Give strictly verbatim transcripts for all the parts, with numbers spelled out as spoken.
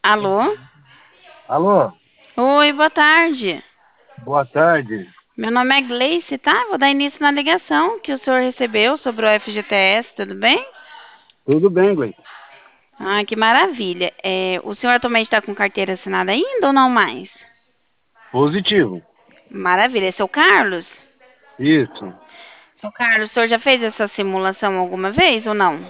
Alô? Alô, Oi, boa tarde. boa tarde. Meu nome é Gleice, tá? Vou dar início na ligação que o senhor recebeu sobre o F G T S, tudo bem? Tudo bem, Gwen? Ah, que maravilha. É, o senhor atualmente está com carteira assinada ainda ou não mais? Positivo. Maravilha. É seu Carlos? Isso. Seu Carlos, o senhor já fez essa simulação alguma vez ou não?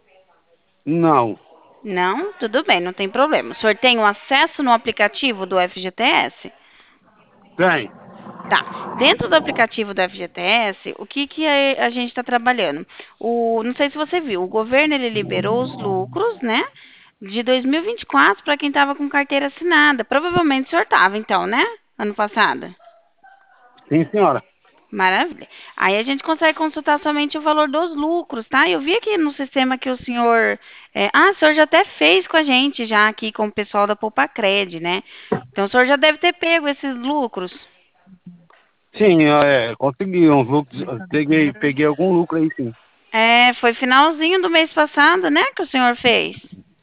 Não. Não? Tudo bem, não tem problema. O senhor tem o acesso no aplicativo do F G T S? Tem. Tá. Dentro do aplicativo do F G T S, o que que a, a gente está trabalhando? O, não sei se você viu, o governo ele liberou os lucros, né? De dois mil e vinte e quatro para quem estava com carteira assinada. Provavelmente o senhor estava, então, né? Ano passado. Sim, senhora. Maravilha. Aí a gente consegue consultar somente o valor dos lucros, tá? Eu vi aqui no sistema que o senhor. é, Ah, o senhor já até fez com a gente, já aqui com o pessoal da Poupa-Cred, né? Então o senhor já deve ter pego esses lucros. Sim, é, consegui uns lucros. Peguei, peguei algum lucro aí, sim. É, foi finalzinho do mês passado, né, que o senhor fez?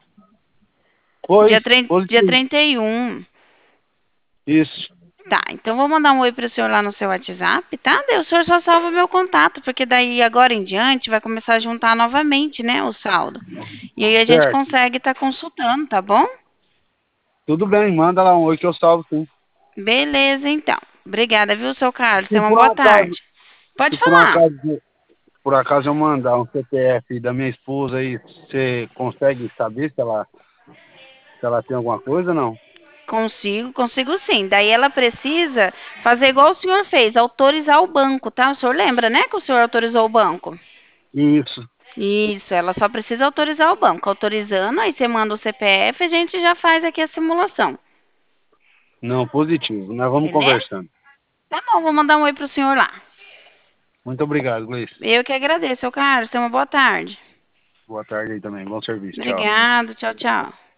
Pois, Dia, trin- dia positivo. trinta e um. Isso. Tá, então vou mandar um oi pro senhor lá no seu WhatsApp, tá? Daí o senhor só salva meu contato, porque daí agora em diante vai começar a juntar novamente, né, o saldo. E aí a gente Certo. consegue estar consultando, tá bom? Tudo bem, manda lá um oi que eu salvo, sim. Beleza, então. Obrigada, viu, seu Carlos? Se Tenha uma por boa um acaso, tarde. Pode se por um falar. acaso, por acaso eu mandar um C P F da minha esposa aí, você consegue saber se ela, se ela tem alguma coisa ou não? Consigo, consigo sim. Daí ela precisa fazer igual o senhor fez, autorizar o banco, tá? O senhor lembra, né, que o senhor autorizou o banco? Isso. Isso, ela só precisa autorizar o banco. Autorizando, aí você manda o C P F e a gente já faz aqui a simulação. Não, positivo. Nós vamos Beleza? conversando. Tá bom, vou mandar um oi pro senhor lá. Muito obrigado, Gleice. Eu que agradeço, seu Carlos. Tenha uma boa tarde. Boa tarde aí também. Bom serviço. Tchau. Obrigado, tchau, tchau.